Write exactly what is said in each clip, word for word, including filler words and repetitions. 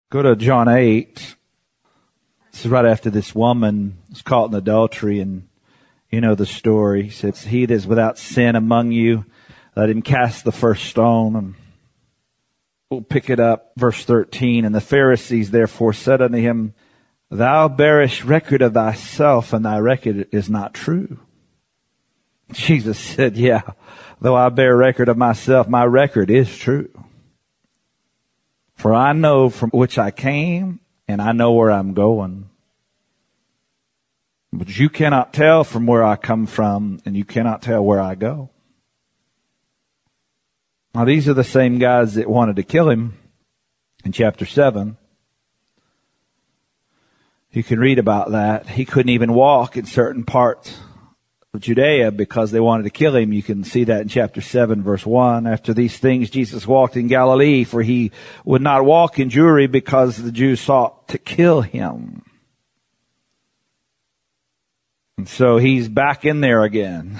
Go to John eight. This is right after this woman was caught in adultery, and you know the story. He says, he that is without sin among you, let him cast the first stone. And we'll pick it up, verse thirteen. And the Pharisees therefore said unto him, Thou bearest record of thyself, and thy record is not true. Jesus said, Yeah, though I bear record of myself, my record is true. For I know from which I came, and I know where I'm going. But you cannot tell from where I come from, and you cannot tell where I go. Now, these are the same guys that wanted to kill him in chapter seven. You can read about that. He couldn't even walk in certain parts of Judea because they wanted to kill him. You can see that in chapter seven, verse one. After these things, Jesus walked in Galilee, for he would not walk in Jewry because the Jews sought to kill him. And so he's back in there again.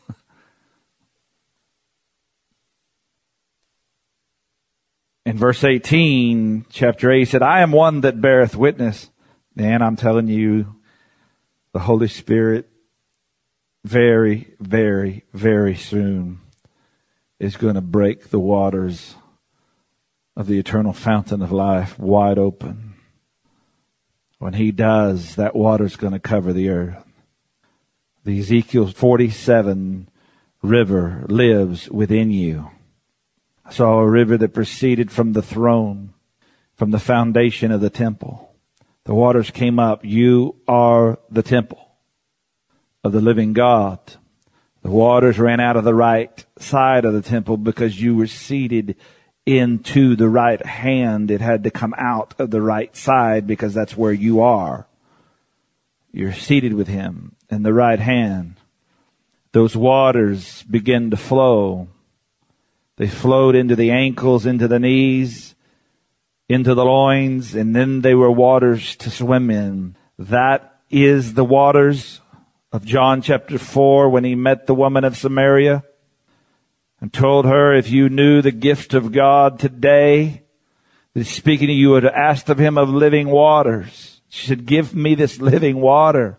In verse eighteen, chapter eight, he said, I am one that beareth witness. And I'm telling you, the Holy Spirit very, very, very soon is going to break the waters of the eternal fountain of life wide open. When he does, that water's going to cover the earth. The Ezekiel forty-seven river lives within you. I saw a river that proceeded from the throne, from the foundation of the temple. The waters came up. You are the temple of the living God. The waters ran out of the right side of the temple because you were seated into the right hand. It had to come out of the right side because that's where you are. You're seated with him in the right hand. Those waters begin to flow. They flowed into the ankles, into the knees, into the loins, and then they were waters to swim in. That is the waters of John chapter four when he met the woman of Samaria and told her, if you knew the gift of God today, that he's speaking to you, would have asked of him of living waters. She said, give me this living water.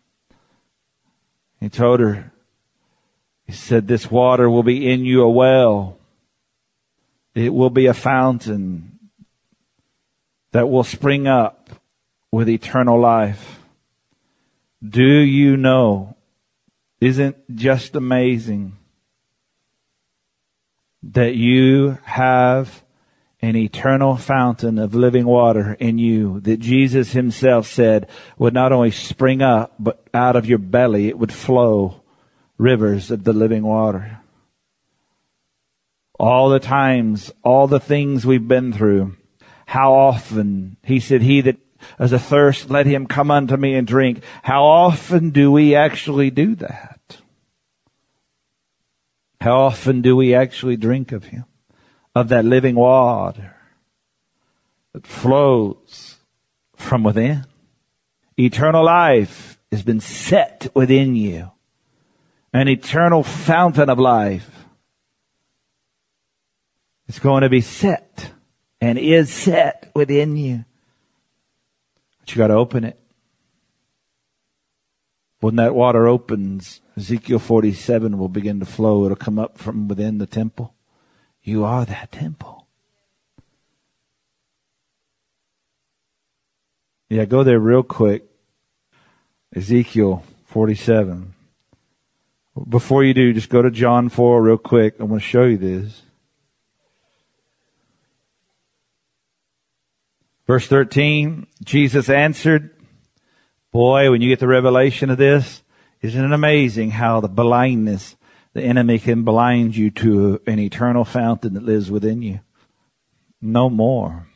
He told her, he said, this water will be in you a well. It will be a fountain that will spring up with eternal life. Do you know, isn't just amazing that you have an eternal fountain of living water in you that Jesus himself said would not only spring up, but out of your belly it would flow rivers of the living water. All the times, all the things we've been through, how often, he said, he that is athirst, let him come unto me and drink. How often do we actually do that? How often do we actually drink of him? Of that living water that flows from within. Eternal life has been set within you. An eternal fountain of life is going to be set and is set within you. But you got to open it. When that water opens, Ezekiel forty-seven will begin to flow. It'll come up from within the temple. You are that temple. Yeah, go there real quick. Ezekiel forty-seven. Before you do, just go to John four real quick. I'm going to show you this. Verse thirteen, Jesus answered. Boy, when you get the revelation of this, isn't it amazing how the blindness, the enemy can blind you to an eternal fountain that lives within you? No more.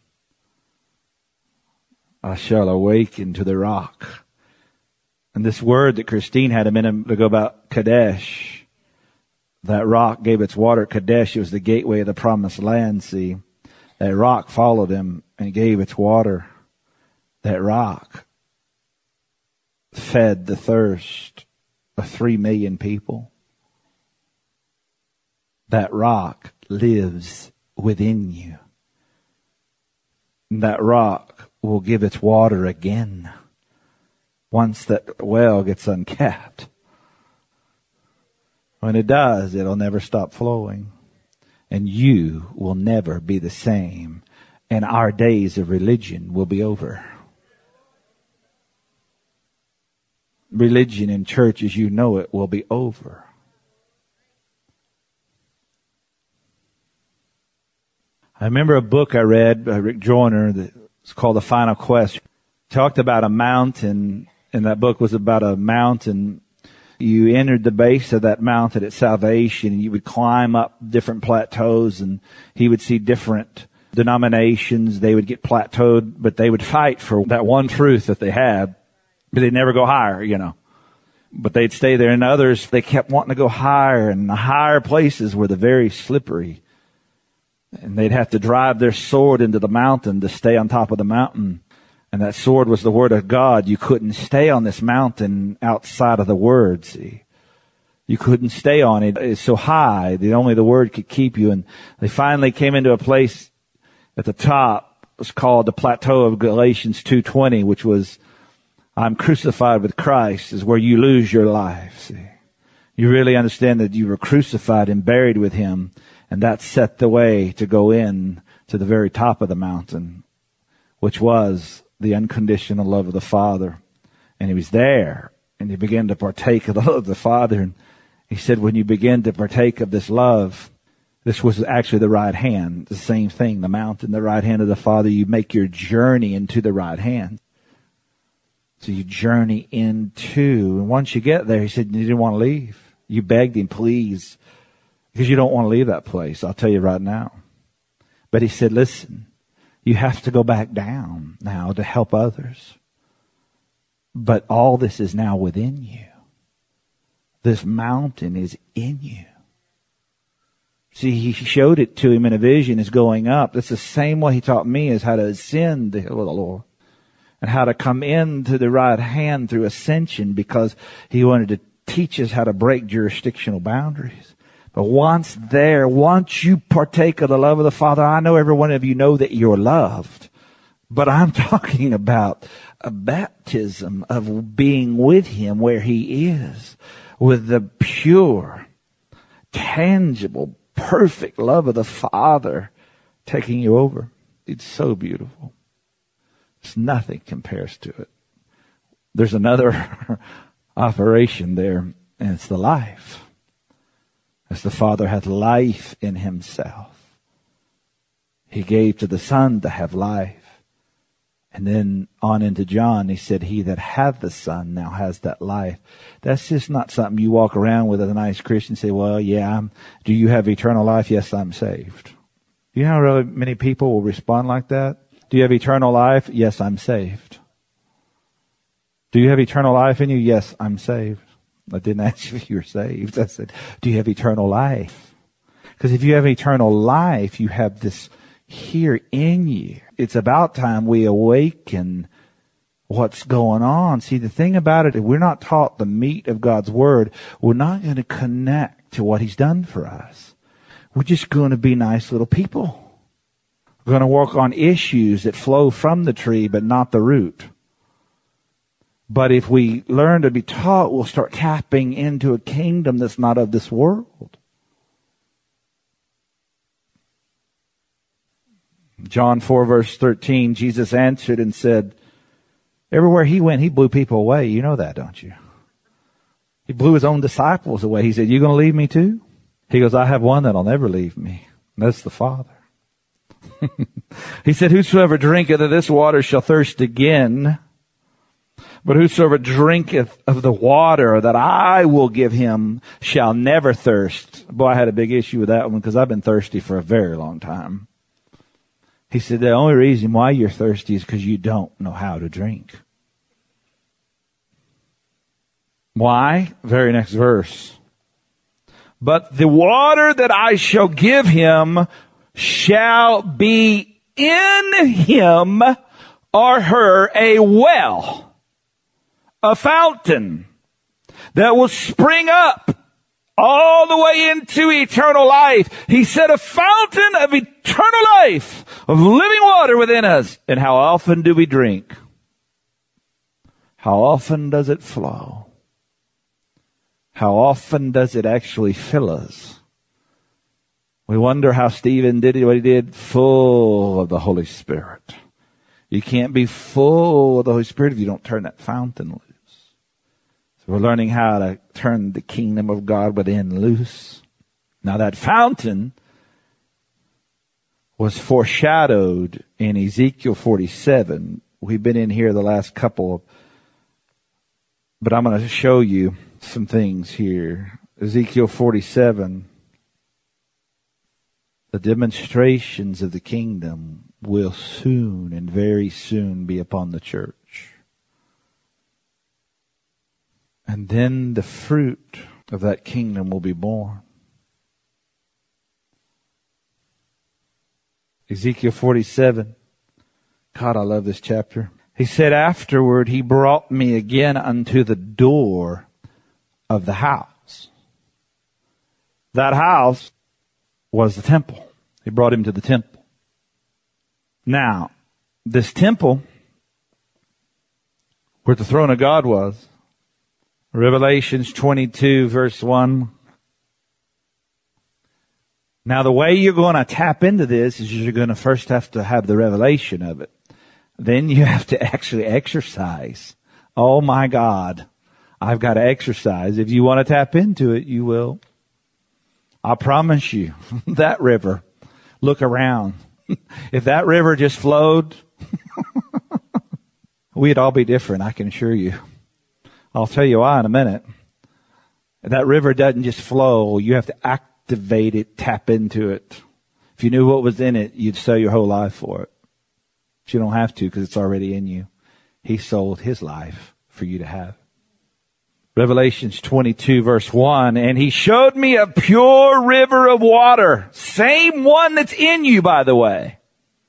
I shall awaken to the rock. And this word that Christine had a minute ago about Kadesh, that rock gave its water. Kadesh was the gateway of the promised land, see. That rock followed him and gave its water. That rock fed the thirst of three million people. That rock lives within you. And that rock will give its water again once that well gets uncapped. When it does, it'll never stop flowing. And you will never be the same. And our days of religion will be over. Religion in church as you know it will be over. I remember a book I read by Rick Joyner that's called The Final Quest. It talked about a mountain, and that book was about a mountain. You entered the base of that mountain at salvation, and you would climb up different plateaus, and he would see different denominations. They would get plateaued, but they would fight for that one truth that they had, but they'd never go higher, you know. But they'd stay there. And others, they kept wanting to go higher, and the higher places were the very slippery. And they'd have to drive their sword into the mountain to stay on top of the mountain. And that sword was the Word of God. You couldn't stay on this mountain outside of the Word, see. You couldn't stay on it. It's so high that only the Word could keep you. And they finally came into a place at the top. It was called the Plateau of Galatians two twenty, which was, I'm crucified with Christ, is where you lose your life, see. You really understand that you were crucified and buried with Him. And that set the way to go in to the very top of the mountain, which was the unconditional love of the Father. And he was there, and he began to partake of the love of the Father. And he said, when you begin to partake of this love, this was actually the right hand, the same thing, the mountain, the right hand of the Father. You make your journey into the right hand. So you journey into, and once you get there, he said, you didn't want to leave. You begged him, please, because you don't want to leave that place. I'll tell you right now. But he said, listen, you have to go back down now to help others. But all this is now within you. This mountain is in you. See, he showed it to him in a vision as going up. That's the same way he taught me is how to ascend the hill of the Lord. And how to come into the right hand through ascension, because he wanted to teach us how to break jurisdictional boundaries. But once there, once you partake of the love of the Father, I know every one of you know that you're loved. But I'm talking about a baptism of being with Him where He is, with the pure, tangible, perfect love of the Father taking you over. It's so beautiful. It's nothing compares to it. There's another operation there, and it's the life. As the Father hath life in Himself, He gave to the Son to have life. And then on into John, He said, he that hath the Son now has that life. That's just not something you walk around with as a nice Christian and say, well, yeah, I'm, do you have eternal life? Yes, I'm saved. You know how really many people will respond like that? Do you have eternal life? Yes, I'm saved. Do you have eternal life in you? Yes, I'm saved. I didn't ask you if you were saved. I said, do you have eternal life? Because if you have eternal life, you have this here in you. It's about time we awaken what's going on. See, the thing about it, if we're not taught the meat of God's Word, we're not going to connect to what He's done for us. We're just going to be nice little people. We're going to work on issues that flow from the tree, but not the root. But if we learn to be taught, we'll start tapping into a kingdom that's not of this world. John four verse thirteen, Jesus answered and said, everywhere He went, He blew people away. You know that, don't you? He blew His own disciples away. He said, you going to leave me too? He goes, I have one that'll never leave me. And that's the Father. He said, whosoever drinketh of this water shall thirst again. But whosoever drinketh of the water that I will give him shall never thirst. Boy, I had a big issue with that one because I've been thirsty for a very long time. He said, the only reason why you're thirsty is because you don't know how to drink. Why? Very next verse. But the water that I shall give him shall be in him or her a well, a fountain that will spring up all the way into eternal life. He said a fountain of eternal life, of living water within us. And how often do we drink? How often does it flow? How often does it actually fill us? We wonder how Stephen did what he did, full of the Holy Spirit. You can't be full of the Holy Spirit if you don't turn that fountain loose. So we're learning how to turn the kingdom of God within loose. Now that fountain was foreshadowed in Ezekiel forty-seven. We've been in here the last couple of, but I'm going to show you some things here. Ezekiel forty-seven. The demonstrations of the kingdom will soon and very soon be upon the church. And then the fruit of that kingdom will be born. Ezekiel forty-seven. God, I love this chapter. He said, afterward, he brought me again unto the door of the house. That house was the temple. He brought him to the temple. Now, this temple, where the throne of God was, Revelations twenty-two, verse one. Now, the way you're going to tap into this is you're going to first have to have the revelation of it. Then you have to actually exercise. Oh my God, I've got to exercise. If you want to tap into it, you will. I promise you, that river, look around. If that river just flowed, we'd all be different, I can assure you. I'll tell you why in a minute. That river doesn't just flow. You have to activate it, tap into it. If you knew what was in it, you'd sell your whole life for it. But you don't have to because it's already in you. He sold his life for you to have. Revelations twenty-two, verse one, and he showed me a pure river of water. Same one that's in you, by the way.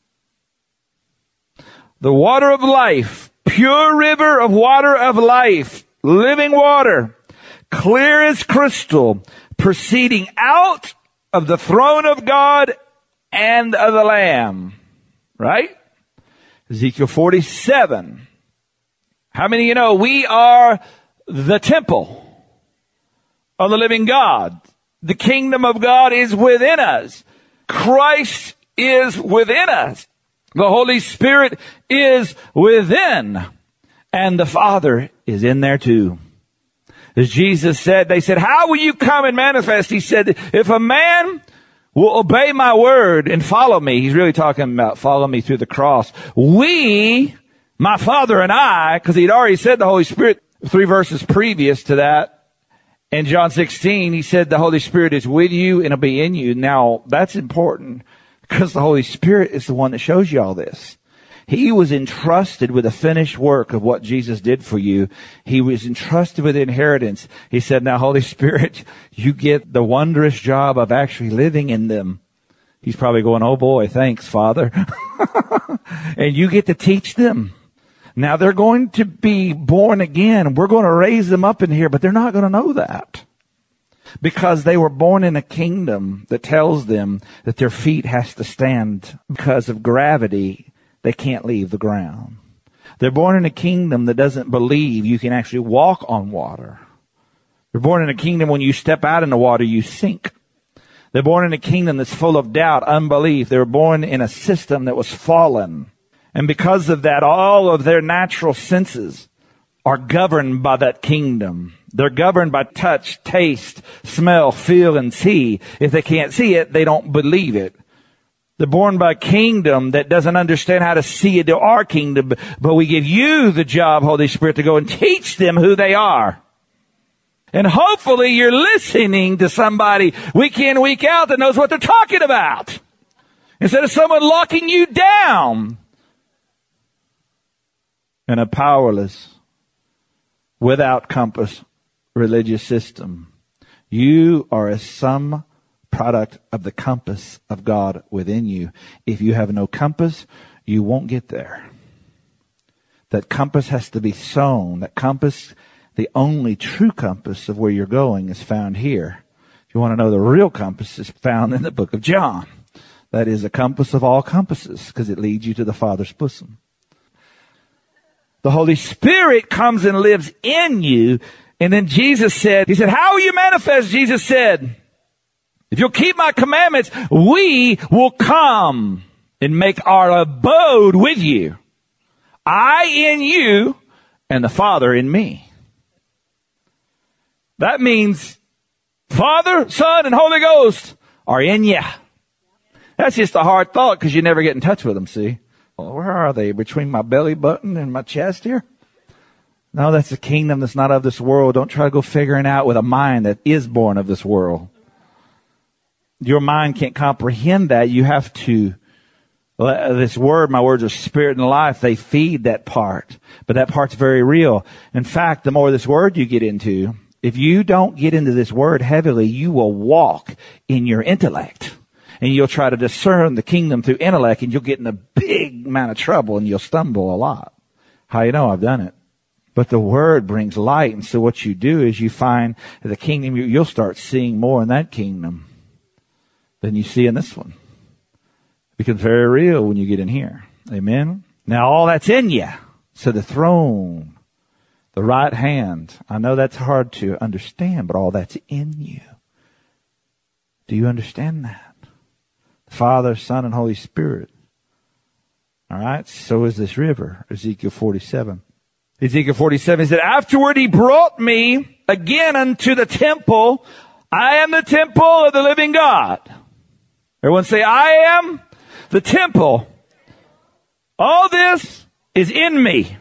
The water of life. Pure river of water of life. Living water. Clear as crystal. Proceeding out of the throne of God and of the Lamb. Right? Ezekiel forty-seven. How many of you know we are the temple of the living God? The kingdom of God is within us. Christ is within us. The Holy Spirit is within. And the Father is in there too. As Jesus said, they said, how will you come and manifest? He said, if a man will obey my word and follow me. He's really talking about follow me through the cross. We, my Father and I, because he'd already said the Holy Spirit three verses previous to that. In John sixteen, he said the Holy Spirit is with you and will be in you. Now, that's important because the Holy Spirit is the one that shows you all this. He was entrusted with the finished work of what Jesus did for you. He was entrusted with inheritance. He said, now, Holy Spirit, you get the wondrous job of actually living in them. He's probably going, oh boy, thanks, Father. And you get to teach them. Now, they're going to be born again. We're going to raise them up in here, but they're not going to know that. Because they were born in a kingdom that tells them that their feet has to stand because of gravity. They can't leave the ground. They're born in a kingdom that doesn't believe you can actually walk on water. They're born in a kingdom when you step out in the water, you sink. They're born in a kingdom that's full of doubt, unbelief. They were born in a system that was fallen. And because of that, all of their natural senses are governed by that kingdom. They're governed by touch, taste, smell, feel, and see. If they can't see it, they don't believe it. They're born by a kingdom that doesn't understand how to see into our kingdom, but we give you the job, Holy Spirit, to go and teach them who they are. And hopefully you're listening to somebody week in, week out that knows what they're talking about. Instead of someone locking you down in a powerless, without compass religious system. You are a sum product of the compass of God within you. If you have no compass, you won't get there. That compass has to be sown. That compass, the only true compass of where you're going, is found here. If you want to know the real compass, is found in the book of John. That is a compass of all compasses, because it leads you to the Father's bosom. The Holy Spirit comes and lives in you. And then Jesus said, he said, how will you manifest? Jesus said, if you'll keep my commandments, we will come and make our abode with you. I in you and the Father in me. That means Father, Son, and Holy Ghost are in you. That's just a hard thought because you never get in touch with them, see? Well, where are they? Between my belly button and my chest here? No, that's a kingdom that's not of this world. Don't try to go figuring out with a mind that is born of this world. Your mind can't comprehend that. You have to, this word, my words are spirit and life. They feed that part. But that part's very real. In fact, the more this word you get into, if you don't get into this word heavily, you will walk in your intellect. And you'll try to discern the kingdom through intellect, and you'll get in a big amount of trouble, and you'll stumble a lot. How you know? I've done it. But the word brings light, and so what you do is you find the kingdom, you'll start seeing more in that kingdom than you see in this one. It becomes very real when you get in here. Amen? Now all that's in you. So the throne, the right hand, I know that's hard to understand, but all that's in you. Do you understand that? Father, Son, and Holy Spirit. All right. So is this river. Ezekiel forty-seven. Ezekiel forty-seven said, afterward he brought me again unto the temple. I am the temple of the living God. Everyone say, I am the temple. All this is in me.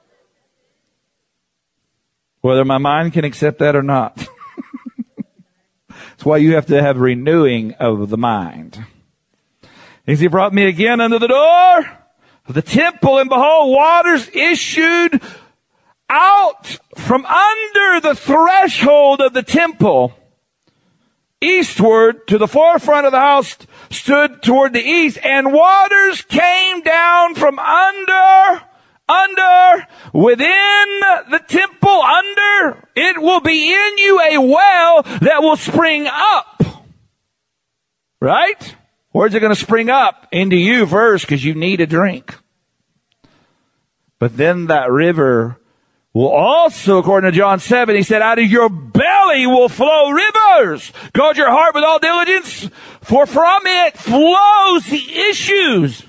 Whether my mind can accept that or not. That's why you have to have renewing of the mind. He brought me again unto the door of the temple, and behold, waters issued out from under the threshold of the temple. Eastward to the forefront of the house stood toward the east, and waters came down from under, under, within the temple, under. It will be in you a well that will spring up. Right? Where's it going to spring up? Into you first, because you need a drink. But then that river will also, according to John seven, he said, out of your belly will flow rivers. Guard your heart with all diligence, for from it flows the issues.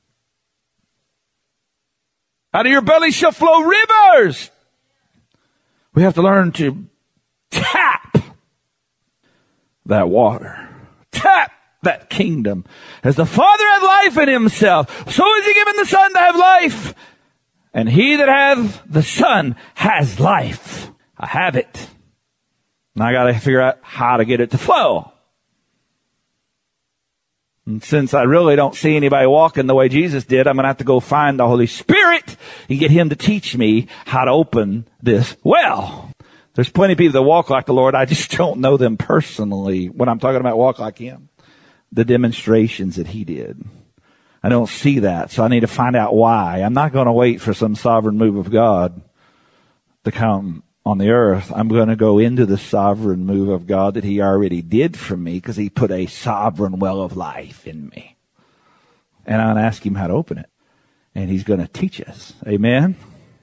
Out of your belly shall flow rivers. We have to learn to tap that water. Tap that kingdom. As the Father had life in himself, so is he given the Son to have life. And he that hath the Son has life. I have it. And I got to figure out how to get it to flow. And since I really don't see anybody walking the way Jesus did, I'm going to have to go find the Holy Spirit and get him to teach me how to open this well. There's plenty of people that walk like the Lord. I just don't know them personally. When I'm talking about walk like him, the demonstrations that he did, I don't see that. So I need to find out why. I'm not going to wait for some sovereign move of God to come on the earth. I'm going to go into the sovereign move of God that he already did for me, because he put a sovereign well of life in me. And I'm going to ask him how to open it. And he's going to teach us. Amen?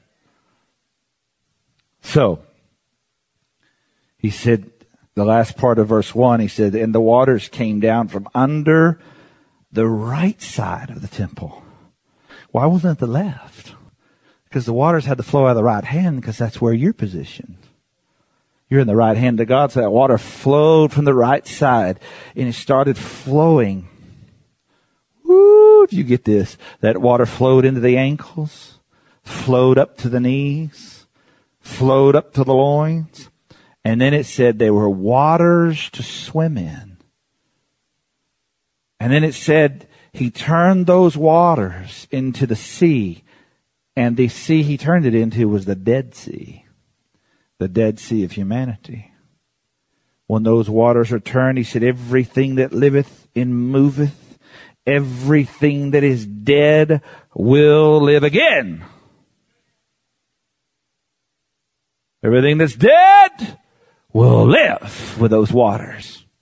So, he said, the last part of verse one, he said, and the waters came down from under the right side of the temple. Why wasn't it the left? Because the waters had to flow out of the right hand, because that's where you're positioned. You're in the right hand of God, so that water flowed from the right side, and it started flowing. Woo, if you get this, that water flowed into the ankles, flowed up to the knees, flowed up to the loins, and then it said there were waters to swim in. And then it said he turned those waters into the sea, and the sea he turned it into was the Dead Sea, the Dead Sea of humanity. When those waters are turned, he said, everything that liveth and moveth, everything that is dead will live again. Everything that's dead will live with those waters.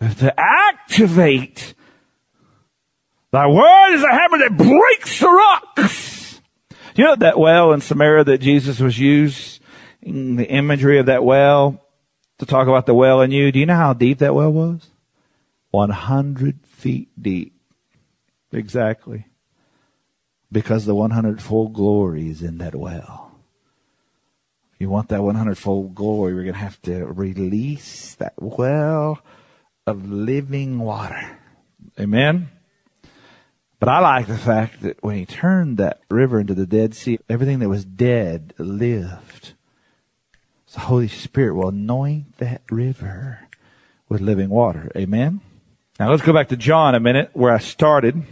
We have to activate. Thy word is a hammer that breaks the rocks. You know that well in Samaria that Jesus was using, the imagery of that well, to talk about the well in you? Do you know how deep that well was? one hundred feet deep. Exactly. Because the one hundred-fold glory is in that well. If you want that one hundred-fold glory, we're going to have to release that well of living water. Amen? But I like the fact that when he turned that river into the Dead Sea, everything that was dead lived. So the Holy Spirit will anoint that river with living water. Amen? Now let's go back to John a minute, where I started.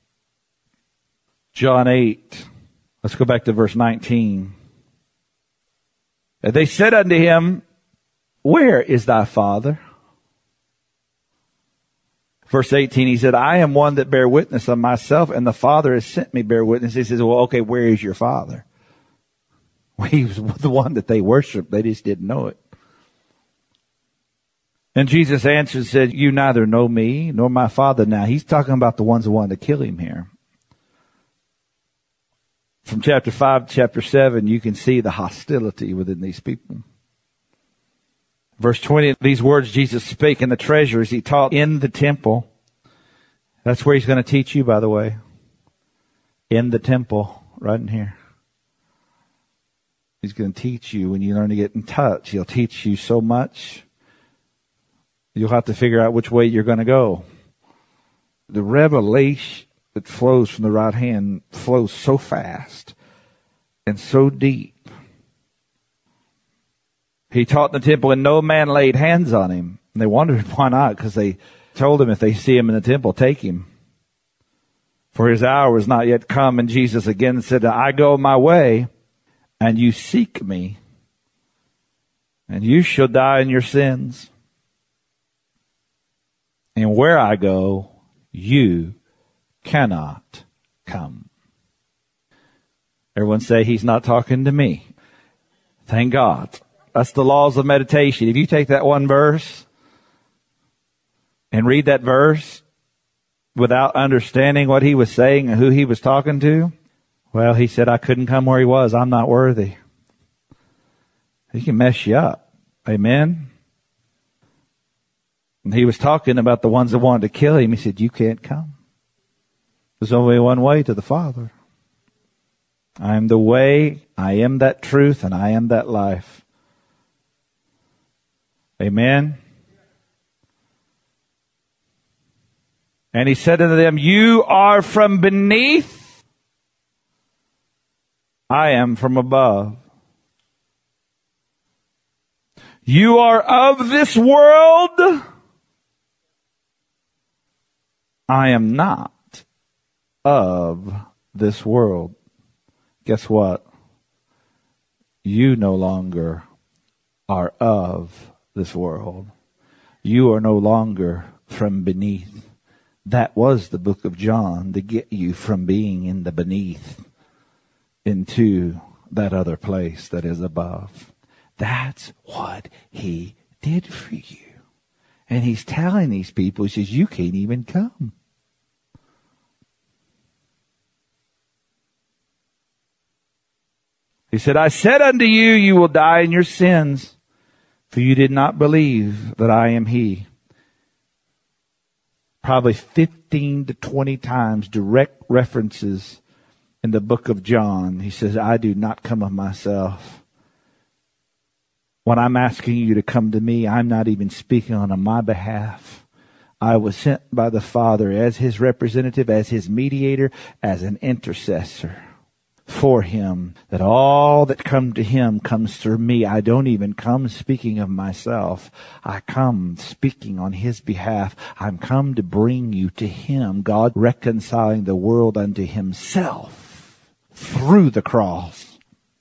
John eight. Let's go back to verse nineteen. And they said unto him, where is thy Father? Verse eighteen, he said, I am one that bear witness of myself, and the Father has sent me bear witness. He says, well, okay, where is your Father? Well, he was the one that they worshiped. They just didn't know it. And Jesus answered and said, you neither know me nor my Father. Now, he's talking about the ones who wanted to kill him here. From chapter five to chapter seven, you can see the hostility within these people. Verse twenty, these words Jesus spake in the treasuries he taught in the temple. That's where he's going to teach you, by the way. In the temple, right in here. He's going to teach you when you learn to get in touch. He'll teach you so much. You'll have to figure out which way you're going to go. The revelation that flows from the right hand flows so fast and so deep. He taught in the temple, and no man laid hands on him. And they wondered why not, because they told him if they see him in the temple, take him. For his hour was not yet come. And Jesus again said, I go my way, and you seek me, and you shall die in your sins. And where I go, you cannot come. Everyone say, he's not talking to me. Thank God. That's the laws of meditation. If you take that one verse and read that verse without understanding what he was saying and who he was talking to, well, he said, I couldn't come where he was. I'm not worthy. He can mess you up. Amen. And he was talking about the ones that wanted to kill him. He said, you can't come. There's only one way to the Father. I am the way, I am that truth, and I am that life. Amen. And he said unto them, you are from beneath, I am from above. You are of this world, I am not of this world. Guess what? You no longer are of this world. You are no longer from beneath. That was the book of John, to get you from being in the beneath into that other place that is above. That's what he did for you. And he's telling these people, he says, you can't even come. He said, I said unto you, you will die in your sins, for you did not believe that I am he. Probably fifteen to twenty times direct references in the book of John. He says, I do not come of myself. When I'm asking you to come to me, I'm not even speaking on my behalf. I was sent by the Father as his representative, as his mediator, as an intercessor for him, that all that come to him comes through me. I don't even come speaking of myself. I come speaking on his behalf. I'm come to bring you to him, God reconciling the world unto himself through the cross.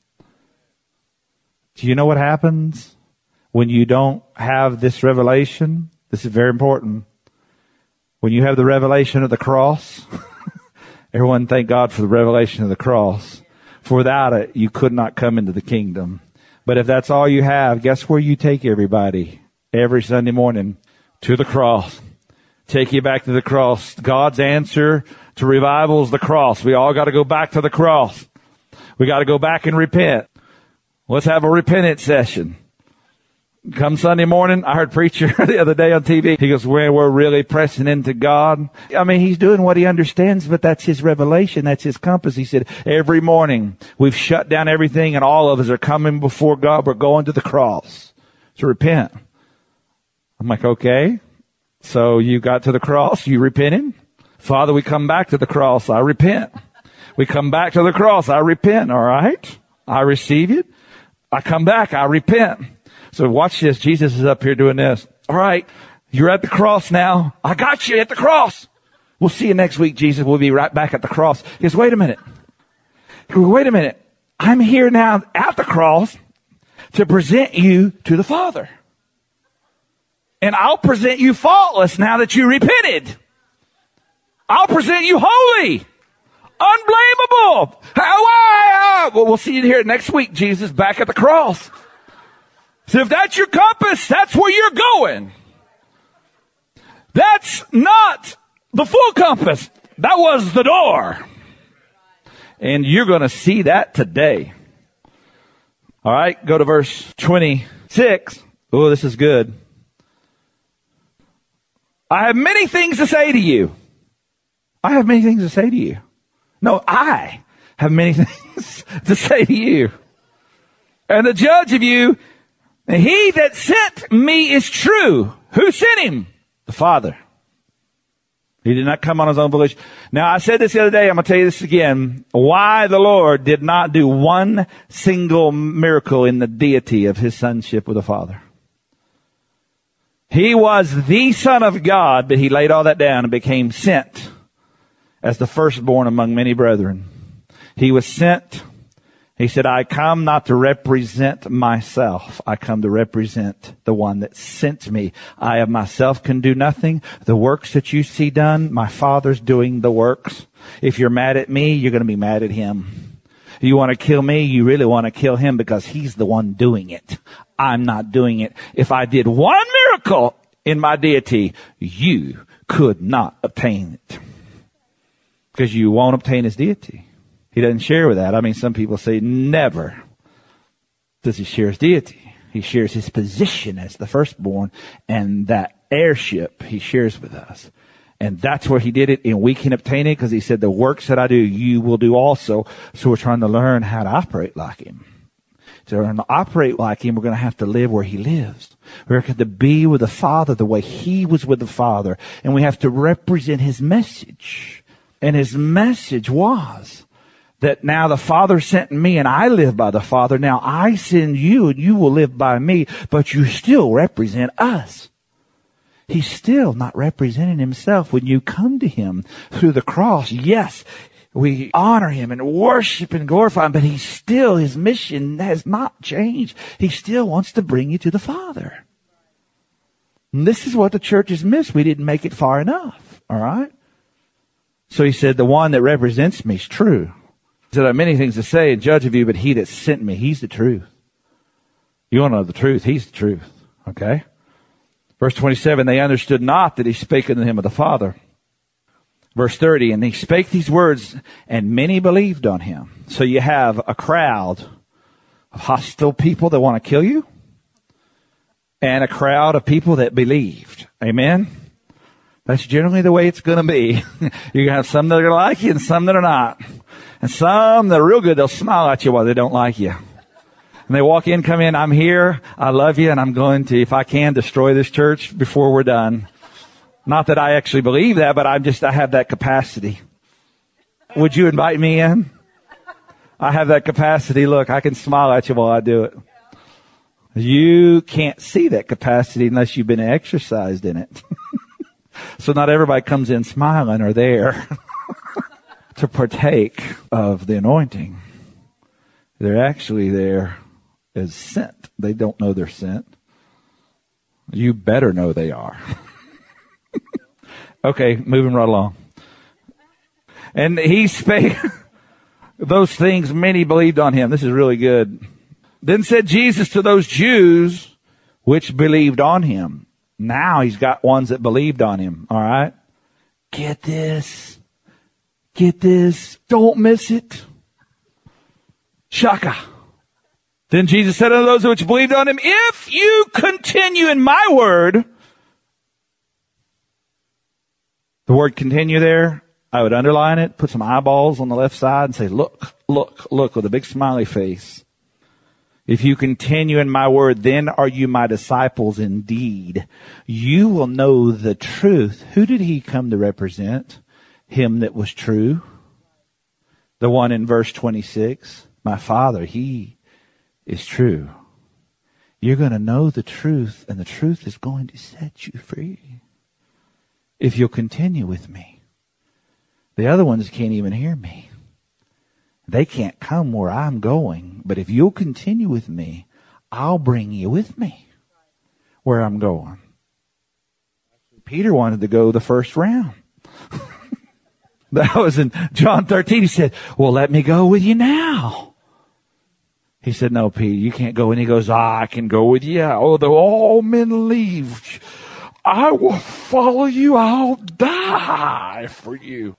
Do you know what happens when you don't have this revelation? This is very important. When you have the revelation of the cross, everyone thank God for the revelation of the cross. For without it, you could not come into the kingdom. But if that's all you have, guess where you take everybody every Sunday morning? To the cross. Take you back to the cross. God's answer to revival is the cross. We all got to go back to the cross. We got to go back and repent. Let's have a repentance session. Come Sunday morning, I heard a preacher the other day on T V. He goes, we're, we're really pressing into God. I mean, he's doing what he understands, but that's his revelation. That's his compass. He said, every morning we've shut down everything and all of us are coming before God. We're going to the cross to repent. I'm like, okay. So you got to the cross. You repented. Father, we come back to the cross. I repent. We come back to the cross. I repent. All right. I receive it. I come back. I repent. So watch this. Jesus is up here doing this. All right. You're at the cross now. I got you at the cross. We'll see you next week, Jesus. We'll be right back at the cross. He goes, wait a minute. Wait a minute. I'm here now at the cross to present you to the Father. And I'll present you faultless now that you repented. I'll present you holy. Unblameable. How, well, we'll see you here next week, Jesus, back at the cross. So if that's your compass, that's where you're going. That's not the full compass. That was the door. And you're going to see that today. All right, go to verse twenty-six. Oh, this is good. I have many things to say to you. I have many things to say to you. No, I have many things to say to you. And the judge of you, he that sent me is true. Who sent him? The Father. He did not come on his own volition. Now, I said this the other day. I'm going to tell you this again. Why the Lord did not do one single miracle in the deity of his sonship with the Father. He was the Son of God, but he laid all that down and became sent as the firstborn among many brethren. He was sent. He said, I come not to represent myself. I come to represent the one that sent me. I of myself can do nothing. The works that you see done, my Father's doing the works. If you're mad at me, you're going to be mad at him. You want to kill me, you really want to kill him because he's the one doing it. I'm not doing it. If I did one miracle in my deity, you could not obtain it. Because you won't obtain his deity. He doesn't share with that. I mean, some people say never does he share his deity. He shares his position as the firstborn, and that heirship he shares with us. And that's where he did it, and we can obtain it because he said, the works that I do, you will do also. So we're trying to learn how to operate like him. To learn to operate like him, we're going to have to live where he lives. We're going to be with the Father the way he was with the Father. And we have to represent his message. And his message was that now the Father sent me and I live by the Father. Now I send you and you will live by me, but you still represent us. He's still not representing himself when you come to him through the cross. Yes, we honor him and worship and glorify him, but he's still, his mission has not changed. He still wants to bring you to the Father. And this is what the church has missed. We didn't make it far enough. All right. So he said, the one that represents me is true. He said, I have many things to say and judge of you, but he that sent me, he's the truth. You want to know the truth? He's the truth. Okay. Verse twenty-seven, they understood not that he spake unto him of the Father. Verse thirty, and he spake these words, and many believed on him. So you have a crowd of hostile people that want to kill you, and a crowd of people that believed. Amen? That's generally the way it's going to be. You're going to have some that are going to like you and some that are not. And some that are real good, they'll smile at you while they don't like you. And they walk in, come in, I'm here, I love you, and I'm going to, if I can, destroy this church before we're done. Not that I actually believe that, but I'm just, I have that capacity. Would you invite me in? I have that capacity. Look, I can smile at you while I do it. You can't see that capacity unless you've been exercised in it. So not everybody comes in smiling or there to partake of the anointing. They're actually there as sent. They don't know they're sent. You better know they are. Okay, moving right along. And he spake those things, many believed on him. This is really good. Then said Jesus to those Jews which believed on him. Now he's got ones that believed on him. All right. Get this. Get this. Don't miss it. Shaka. Then Jesus said unto those which believed on him, if you continue in my word. The word continue there, I would underline it, put some eyeballs on the left side and say, look, look, look, with a big smiley face. If you continue in my word, then are you my disciples indeed. You will know the truth. Who did he come to represent? Him that was true. The one in verse twenty-six. My Father, he is true. You're going to know the truth, and the truth is going to set you free. If you'll continue with me. The other ones can't even hear me. They can't come where I'm going. But if you'll continue with me, I'll bring you with me where I'm going. Peter wanted to go the first round. That was in John thirteen. He said, well, let me go with you now. He said, no, Peter, you can't go. And he goes, ah, I can go with you. Oh, though all men leave, I will follow you. I'll die for you.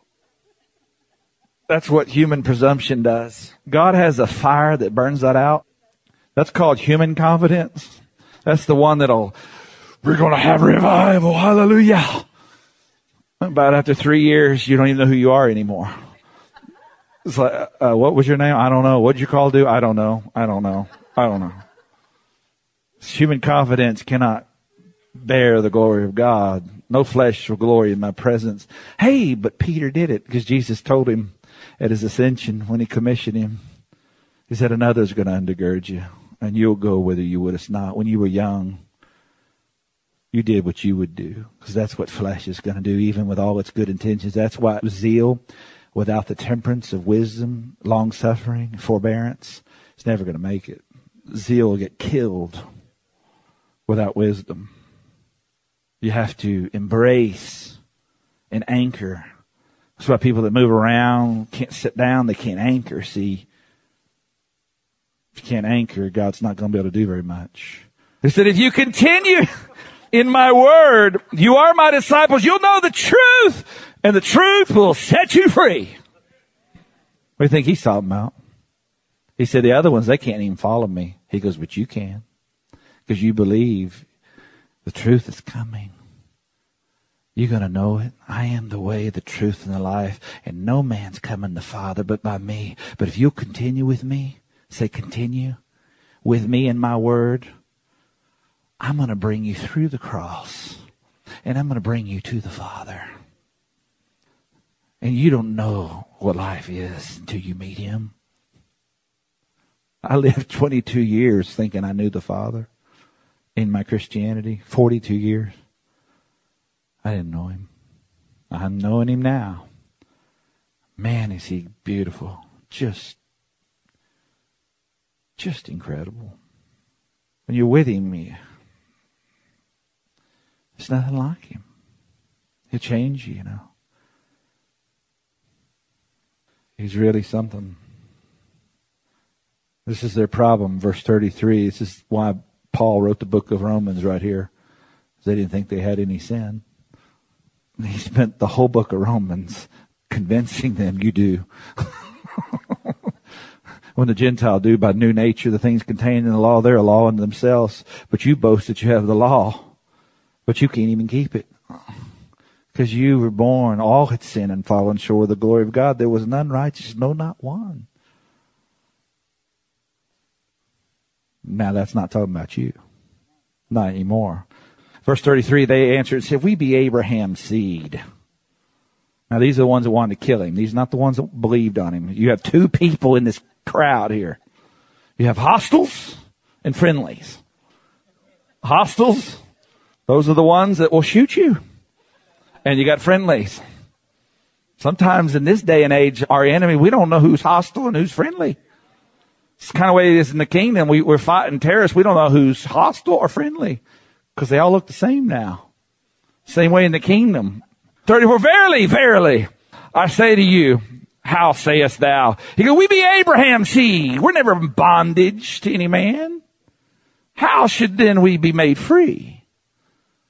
That's what human presumption does. God has a fire that burns that out. That's called human confidence. That's the one that'll, we're going to have revival. Hallelujah. About after three years, you don't even know who you are anymore. It's like, uh, what was your name? I don't know. What did your call do? I don't know. I don't know. I don't know. Human confidence cannot bear the glory of God. No flesh will glory in my presence. Hey, but Peter did it because Jesus told him at his ascension when he commissioned him. He said, another's going to undergird you and you'll go whether you would or not. When you were young, you did what you would do because that's what flesh is going to do, even with all its good intentions. That's why zeal without the temperance of wisdom, long suffering, forbearance, it's never going to make it. Zeal will get killed without wisdom. You have to embrace and anchor. That's why people that move around can't sit down. They can't anchor. See, if you can't anchor, God's not going to be able to do very much. He said, if you continue in my word, you are my disciples. You'll know the truth, and the truth will set you free. What do you think he's talking about? He said, the other ones, they can't even follow me. He goes, but you can, because you believe the truth is coming. You're going to know it. I am the way, the truth, and the life, and no man's coming to the Father but by me. But if you'll continue with me, say continue with me in my word, I'm going to bring you through the cross, and I'm going to bring you to the Father. And you don't know what life is until you meet him. I lived twenty-two years thinking I knew the Father in my Christianity, forty-two years. I didn't know him. I'm knowing him now. Man, is he beautiful. Just, just incredible. When you're with him, you, there's nothing like him. He'll change you, you know. He's really something. This is their problem, verse thirty-three. This is why Paul wrote the book of Romans right here. They didn't think they had any sin. He spent the whole book of Romans convincing them you do. When the Gentile do by new nature the things contained in the law, they're a law unto themselves. But you boast that you have the law, but you can't even keep it. Because you were born, all had sinned and fallen short of the glory of God. There was none righteous, no, not one. Now that's not talking about you. Not anymore. Verse thirty-three, they answered and said, we be Abraham's seed. Now these are the ones that wanted to kill him. These are not the ones that believed on him. You have two people in this crowd here. You have hostiles and friendlies. Hostiles, those are the ones that will shoot you. And you got friendlies. Sometimes in this day and age, our enemy, we don't know who's hostile and who's friendly. It's the kind of way it is in the kingdom. We, we're fighting terrorists. We don't know who's hostile or friendly because they all look the same now. Same way in the kingdom. thirty-four, verily, verily, I say to you, how sayest thou? He goes, we be Abraham's seed. We're never in bondage to any man. How should then we be made free?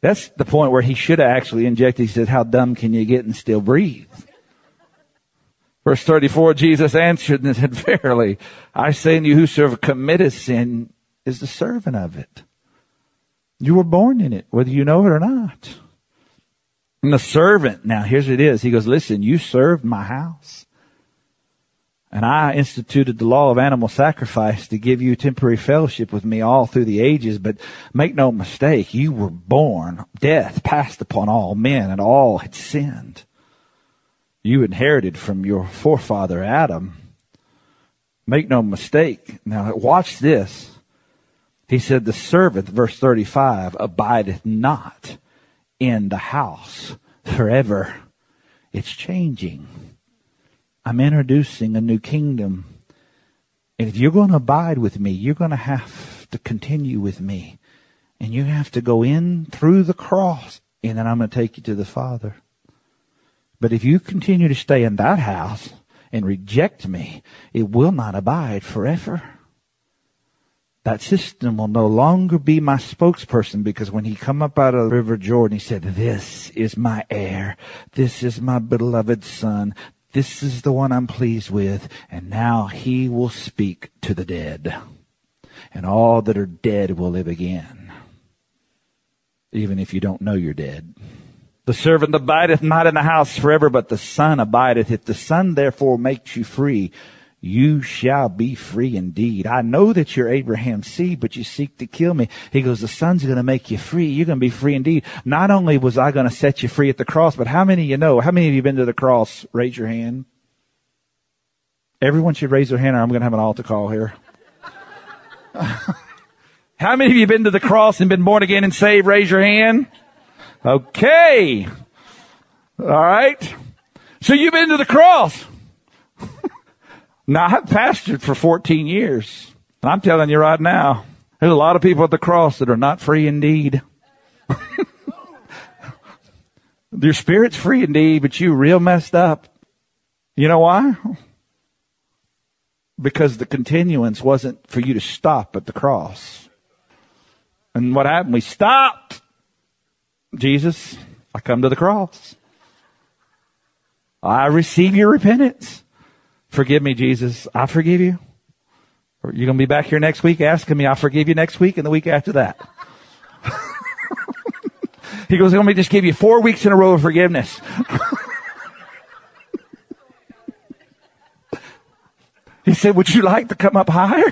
That's the point where he should have actually injected. He said, how dumb can you get and still breathe? Verse thirty-four, Jesus answered and said, verily, I say unto you, whosoever committeth sin is the servant of it. You were born in it, whether you know it or not. And the servant, now here's what it is. He goes, listen, you served my house. And I instituted the law of animal sacrifice to give you temporary fellowship with me all through the ages. But make no mistake, you were born. Death passed upon all men, and all had sinned. You inherited from your forefather Adam. Make no mistake. Now watch this. He said, the servant, verse thirty-five, abideth not in the house forever. It's changing. I'm introducing a new kingdom. And if you're going to abide with me, you're going to have to continue with me. And you have to go in through the cross, and then I'm going to take you to the Father. But if you continue to stay in that house and reject me, it will not abide forever. That system will no longer be my spokesperson, because when he come up out of the river Jordan, he said, this is my heir. This is my beloved son. This is the one I'm pleased with. And now he will speak to the dead. And all that are dead will live again. Even if you don't know you're dead. The servant abideth not in the house forever, but the Son abideth. If the Son therefore makes you free, you shall be free indeed. I know that you're Abraham's seed, but you seek to kill me. He goes, the Son's going to make you free. You're going to be free indeed. Not only was I going to set you free at the cross, but how many of you know? How many of you have been to the cross? Raise your hand. Everyone should raise their hand, or I'm going to have an altar call here. How many of you have been to the cross and been born again and saved? Raise your hand. Okay. All right. So you've been to the cross. Now, I've pastored for fourteen years. And I'm telling you right now, there's a lot of people at the cross that are not free indeed. Your spirit's free indeed, but you real messed up. You know why? Because the continuance wasn't for you to stop at the cross. And what happened? We stopped. Jesus, I come to the cross. I receive your repentance. Forgive me, Jesus. I forgive you. Or you're going to be back here next week asking me, I forgive you next week and the week after that. He goes, let me just give you four weeks in a row of forgiveness. He said, would you like to come up higher?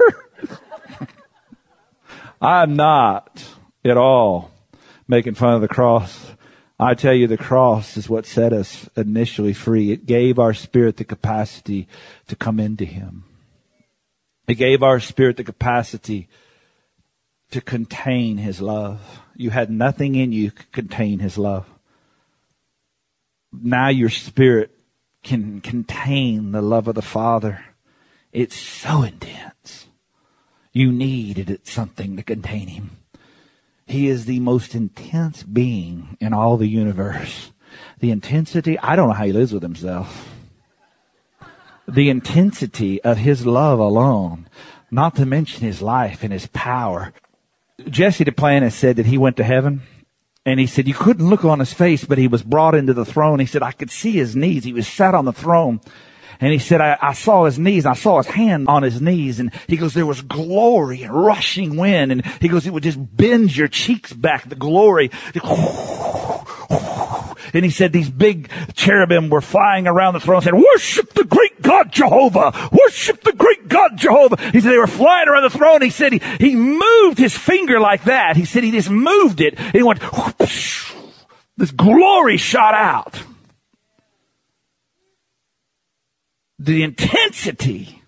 I'm not at all making fun of the cross. I tell you, the cross is what set us initially free. It gave our spirit the capacity to come into him. It gave our spirit the capacity to contain his love. You had nothing in you to contain his love. Now your spirit can contain the love of the Father. It's so intense. You needed something to contain him. He is the most intense being in all the universe. The intensity, I don't know how he lives with himself. The intensity of his love alone, not to mention his life and his power. Jesse Duplantis said that he went to heaven, and he said you couldn't look on his face, but he was brought into the throne. He said, I could see his knees. He was sat on the throne. And he said, I, I saw his knees. I saw his hand on his knees. And he goes, there was glory and rushing wind. And he goes, it would just bend your cheeks back, the glory. And he said these big cherubim were flying around the throne and said, worship the great God Jehovah. Worship the great God Jehovah. He said they were flying around the throne. He said he, he moved his finger like that. He said he just moved it. And he went, whoosh, this glory shot out. The intensity.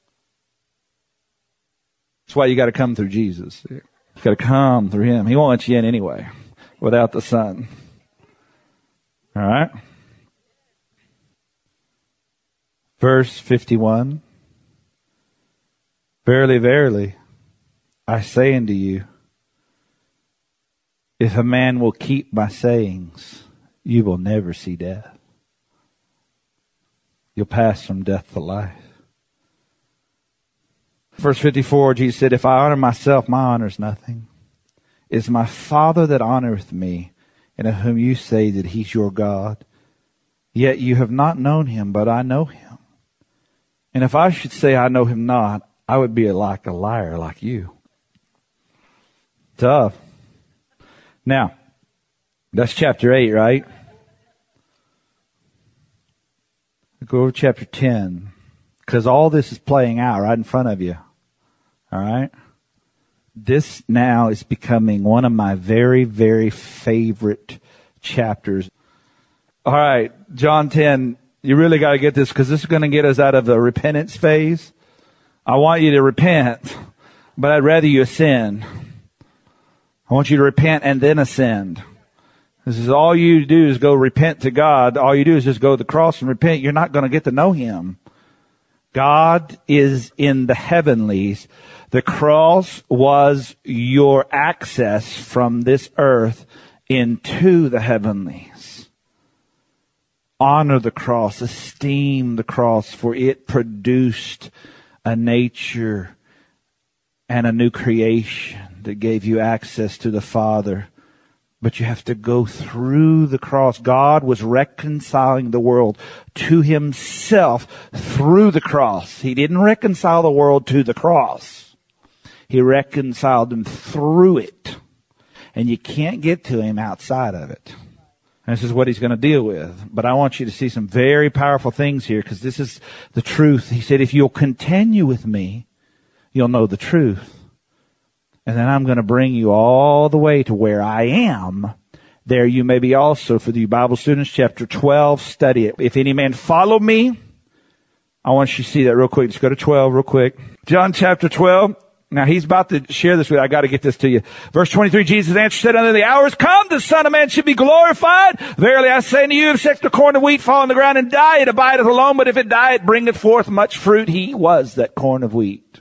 That's why you got to come through Jesus. You got to come through him. He won't let you in anyway without the Son. All right. Verse fifty-one. Verily, verily, I say unto you, if a man will keep my sayings, you will never see death. You'll pass from death to life. Verse fifty-four, Jesus said, if I honor myself, my honor is nothing. It is my Father that honoreth me, and of whom you say that he's your God. Yet you have not known him, but I know him. And if I should say I know him not, I would be like a liar like you. Tough. Now, that's chapter eight, right? Go over to chapter ten, because all this is playing out right in front of you. All right? This now is becoming one of my very, very favorite chapters. All right, John ten, you really got to get this, because this is going to get us out of the repentance phase. I want you to repent, but I'd rather you ascend. I want you to repent and then ascend. This is all you do is go repent to God. All you do is just go to the cross and repent. You're not going to get to know him. God is in the heavenlies. The cross was your access from this earth into the heavenlies. Honor the cross, esteem the cross, for it produced a nature and a new creation that gave you access to the Father. But you have to go through the cross. God was reconciling the world to himself through the cross. He didn't reconcile the world to the cross. He reconciled them through it. And you can't get to him outside of it. And this is what he's going to deal with. But I want you to see some very powerful things here, because this is the truth. He said, if you'll continue with me, you'll know the truth. And then I'm going to bring you all the way to where I am. There you may be also. For the Bible students, chapter twelve, study it. If any man follow me, I want you to see that real quick. Let's go to twelve real quick. John chapter twelve. Now he's about to share this with you. I got to get this to you. Verse twenty-three, Jesus answered, said unto them, the hour is come, the Son of Man should be glorified. Verily I say unto you, if such a corn of wheat fall on the ground and die, it abideth alone. But if it die, it bringeth forth much fruit. He was that corn of wheat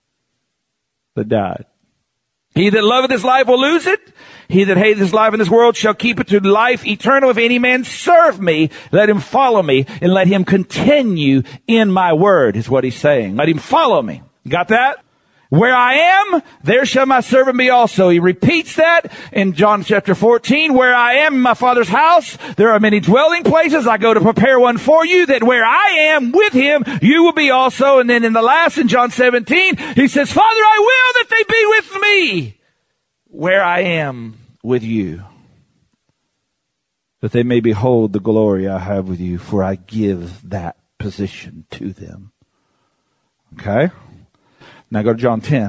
that died. He that loveth his life will lose it. He that hateth his life in this world shall keep it to life eternal. If any man serve me, let him follow me, and let him continue in my word, is what he's saying. Let him follow me. You got that? Where I am, there shall my servant be also. He repeats that in John chapter fourteen. Where I am in my Father's house, there are many dwelling places. I go to prepare one for you, that where I am with him, you will be also. And then in the last, in John seventeen, he says, Father, I will that they be with me where I am with you, that they may behold the glory I have with you, for I give that position to them. Okay? Now go to John ten.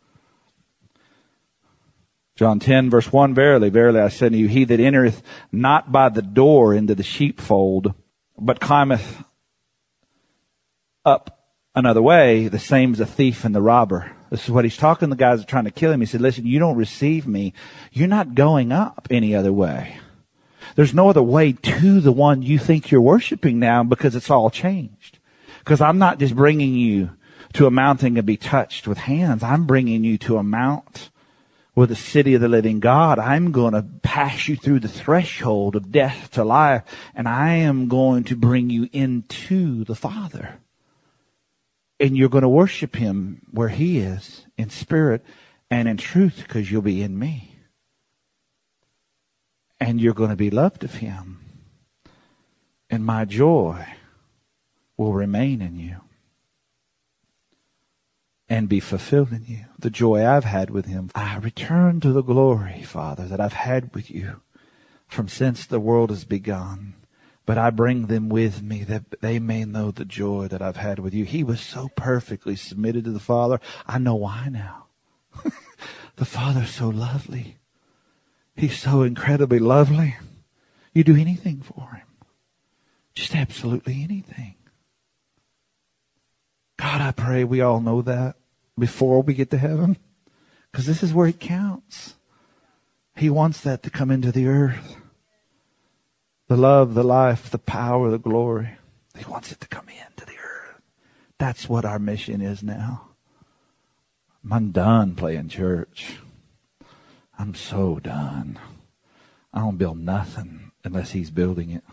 John ten, verse one, Verily, verily, I say unto you, he that entereth not by the door into the sheepfold, but climbeth up another way, the same as a thief and the robber. This is what he's talking to the guys that are trying to kill him. He said, listen, you don't receive me. You're not going up any other way. There's no other way to the one you think you're worshiping now, because it's all changed. Because I'm not just bringing you to a mountain to be touched with hands. I'm bringing you to a mount with the city of the living God. I'm going to pass you through the threshold of death to life, and I am going to bring you into the Father. And you're going to worship him where he is, in spirit and in truth, because you'll be in me. And you're going to be loved of him. And my joy will remain in you and be fulfilled in you. The joy I've had with him. I return to the glory, Father, that I've had with you from since the world has begun. But I bring them with me that they may know the joy that I've had with you. He was so perfectly submitted to the Father. I know why now. The Father's so lovely. He's so incredibly lovely. You do anything for him. Just absolutely anything. God, I pray we all know that before we get to heaven. Because this is where it counts. He wants that to come into the earth. The love, the life, the power, the glory. He wants it to come into the earth. That's what our mission is now. I'm done playing church. I'm so done. I don't build nothing unless he's building it.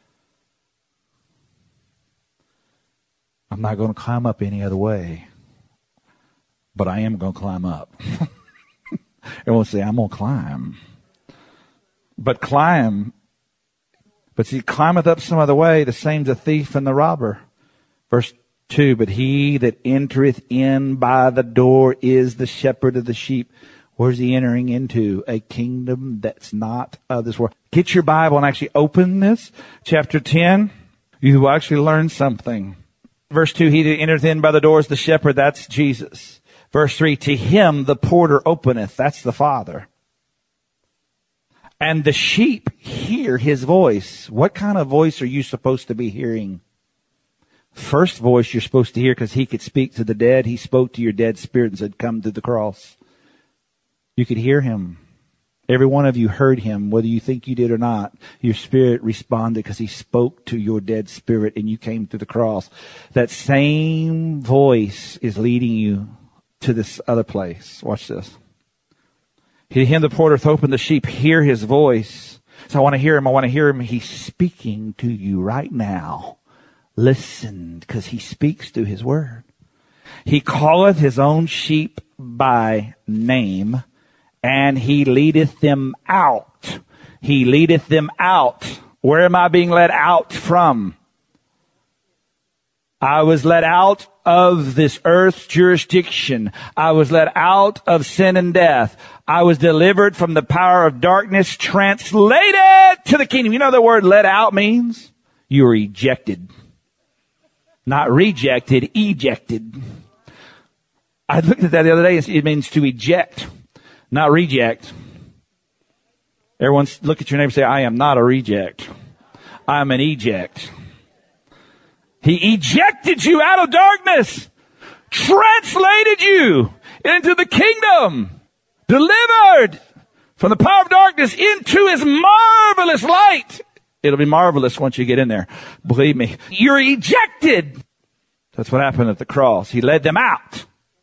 I'm not going to climb up any other way. But I am going to climb up. Everyone say, I'm going to climb. but climb. But he climbeth up some other way, the same's the thief and the robber. Verse two, but he that entereth in by the door is the shepherd of the sheep. Where's he entering into? A kingdom that's not of this world. Get your Bible and actually open this. Chapter ten. You will actually learn something. Verse two, he that entereth in by the door is the shepherd. That's Jesus. Verse three, to him the porter openeth. That's the Father. And the sheep hear his voice. What kind of voice are you supposed to be hearing? First voice you're supposed to hear, because he could speak to the dead. He spoke to your dead spirit and said, come to the cross. You could hear him. Every one of you heard him, whether you think you did or not. Your spirit responded because he spoke to your dead spirit and you came to the cross. That same voice is leading you to this other place. Watch this. To him the porter hath opened, the sheep hear his voice. So I want to hear him. I want to hear him. He's speaking to you right now. Listen, because he speaks to his word. He calleth his own sheep by name, and he leadeth them out. He leadeth them out. Where am I being led out from? I was led out of this earth's jurisdiction. I was led out of sin and death. I was delivered from the power of darkness, translated to the kingdom. You know the word let out means? You were ejected. Not rejected, ejected. I looked at that the other day. It means to eject, not reject. Everyone look at your neighbor and say, I am not a reject. I am an eject. He ejected you out of darkness, translated you into the kingdom, delivered from the power of darkness into his marvelous light. It'll be marvelous once you get in there. Believe me. You're ejected. That's what happened at the cross. He led them out.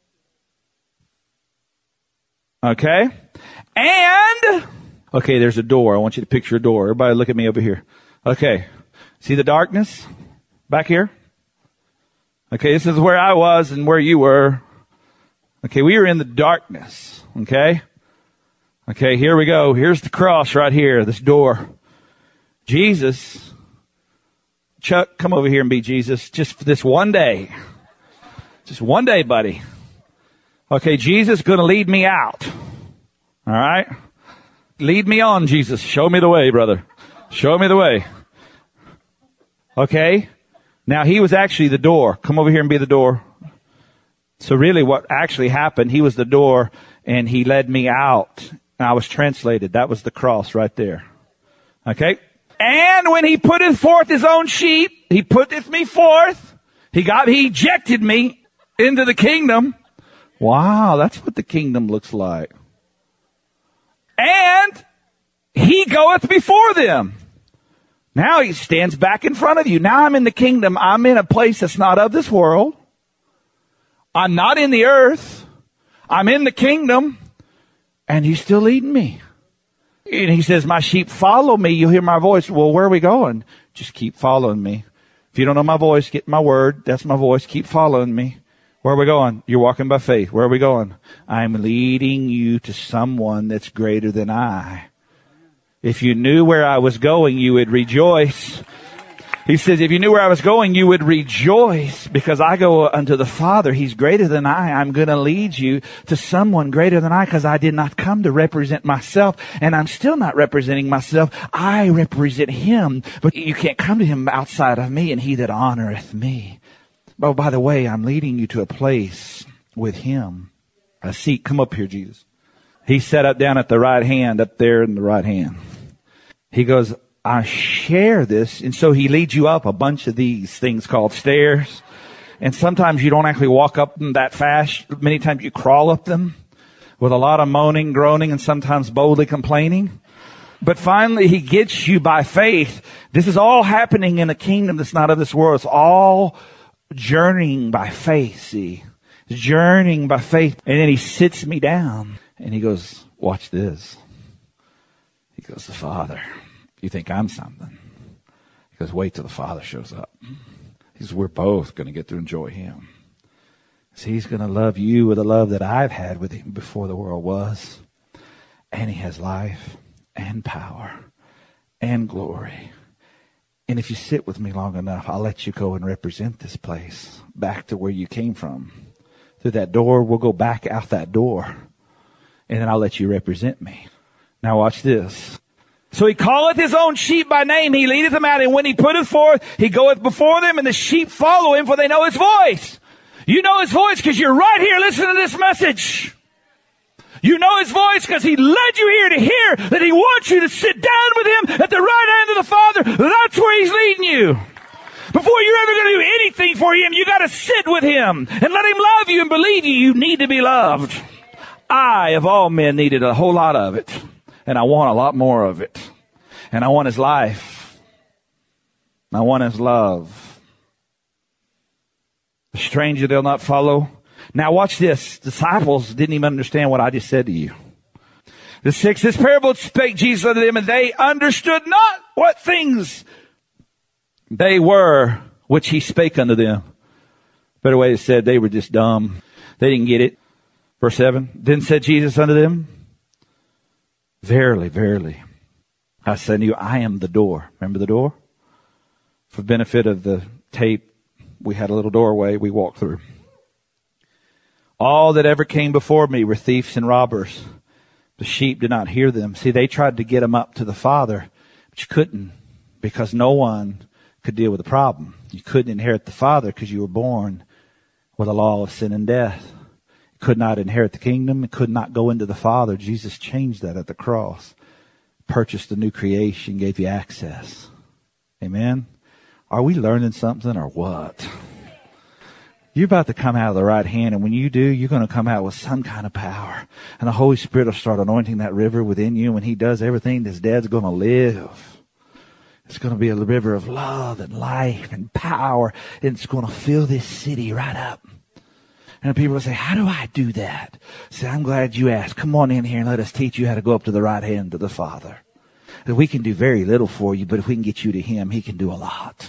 Okay? And, okay, there's a door. I want you to picture a door. Everybody look at me over here. Okay. See the darkness back here? Okay, this is where I was and where you were. Okay, we were in the darkness. Okay? Okay, here we go. Here's the cross right here, this door. Jesus, Chuck, come over here and be Jesus just for this one day. Just one day, buddy. Okay, Jesus is going to lead me out. All right? Lead me on, Jesus. Show me the way, brother. Show me the way. Okay? Now, he was actually the door. Come over here and be the door. So really what actually happened, he was the door and he led me out. And I was translated. That was the cross right there. Okay? And when he putteth forth his own sheep, he putteth me forth. He got, he ejected me into the kingdom. Wow, that's what the kingdom looks like. And he goeth before them. Now he stands back in front of you. Now I'm in the kingdom. I'm in a place that's not of this world. I'm not in the earth. I'm in the kingdom. And he's still leading me. And he says, my sheep follow me. You'll hear my voice. Well, where are we going? Just keep following me. If you don't know my voice, get my word. That's my voice. Keep following me. Where are we going? You're walking by faith. Where are we going? I'm leading you to someone that's greater than I. If you knew where I was going, you would rejoice. He says, if you knew where I was going, you would rejoice because I go unto the Father. He's greater than I. I'm going to lead you to someone greater than I because I did not come to represent myself and I'm still not representing myself. I represent him, but you can't come to him outside of me and he that honoreth me. Oh, by the way, I'm leading you to a place with him. A seat. Come up here, Jesus. He sat up down at the right hand, up there in the right hand. He goes, I share this. And so he leads you up a bunch of these things called stairs. And sometimes you don't actually walk up them that fast. Many times you crawl up them with a lot of moaning, groaning, and sometimes boldly complaining. But finally he gets you by faith. This is all happening in a kingdom that's not of this world. It's all journeying by faith, see. Journeying by faith. And then he sits me down and he goes, watch this. He goes, the Father. You think I'm something. He goes, wait till the Father shows up. He says, we're both going to get to enjoy him. So he's going to love you with a love that I've had with him before the world was. And he has life. and power and glory. And if you sit with me long enough, I'll let you go and represent this place back to where you came from. Through that door, we'll go back out that door. And then I'll let you represent me. Now watch this. So he calleth his own sheep by name. He leadeth them out. And when he putteth forth, he goeth before them. And the sheep follow him, for they know his voice. You know his voice because you're right here listening to this message. You know his voice because he led you here to hear that he wants you to sit down with him at the right hand of the Father. That's where he's leading you. Before you're ever going to do anything for him, you got to sit with him and let him love you and believe you. You need to be loved. I, of all men, needed a whole lot of it. And I want a lot more of it. And I want his life. I want his love. The stranger they'll not follow. Now watch this. Disciples didn't even understand what I just said to you. The sixth, this parable spake Jesus unto them, and they understood not what things they were which he spake unto them. Better way to said, they were just dumb. They didn't get it. Verse seven, then said Jesus unto them, verily, verily, I say unto you, I am the door. Remember the door? For the benefit of the tape, we had a little doorway we walked through. All that ever came before me were thieves and robbers. The sheep did not hear them. See, they tried to get them up to the Father, but you couldn't, because no one could deal with the problem. You couldn't inherit the Father because you were born with a law of sin and death. You could not inherit the kingdom. You could not go into the Father. Jesus changed that at the cross. Purchased a new creation, gave you access. Amen? Are we learning something or what? You're about to come out of the right hand, and when you do, you're going to come out with some kind of power. And the Holy Spirit will start anointing that river within you. When he does everything, this dad's going to live. It's going to be a river of love and life and power, and it's going to fill this city right up. And people will say, how do I do that? Say, I'm glad you asked. Come on in here and let us teach you how to go up to the right hand of the Father. We can do very little for you, but if we can get you to him, he can do a lot.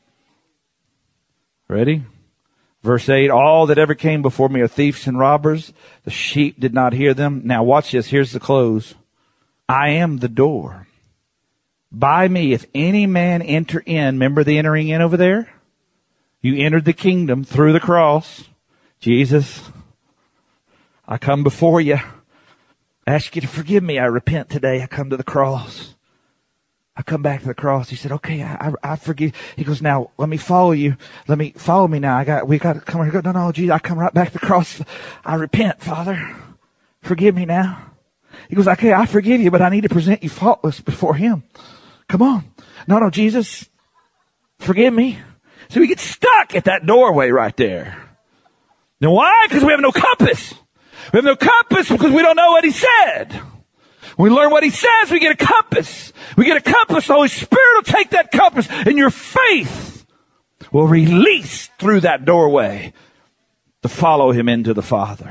Ready? Verse eight, all that ever came before me are thieves and robbers. The sheep did not hear them. Now watch this. Here's the close. I am the door. By me, if any man enter in, remember the entering in over there? You entered the kingdom through the cross. Jesus, I come before you. I ask you to forgive me. I repent today. I come to the cross. I come back to the cross. He said, okay, I, I, I forgive. He goes, now let me follow you. Let me follow me now. I got, we got to come here. No, no, Jesus, I come right back to the cross. I repent, Father. Forgive me now. He goes, okay, I forgive you, but I need to present you faultless before him. Come on. No, no, Jesus, forgive me. So we get stuck at that doorway right there. Now why? Because we have no compass. We have no compass because we don't know what he said. When we learn what he says, we get a compass. We get a compass. The Holy Spirit will take that compass, and your faith will release through that doorway to follow him into the Father.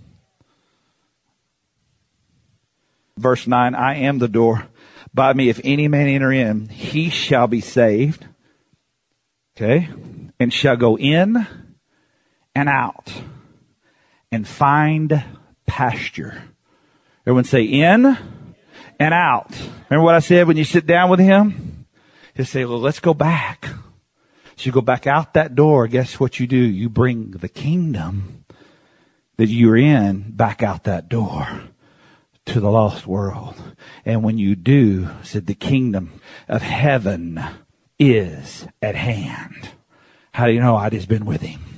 Verse nine, I am the door. By me, if any man enter in, he shall be saved. Okay? And shall go in and out and find pasture. Everyone say in and out. Remember what I said when you sit down with him? He'll say, well, let's go back. So you go back out that door. Guess what you do? You bring the kingdom that you're in back out that door to the lost world. And when you do, said the kingdom of heaven is at hand. How do you know? I just been with him.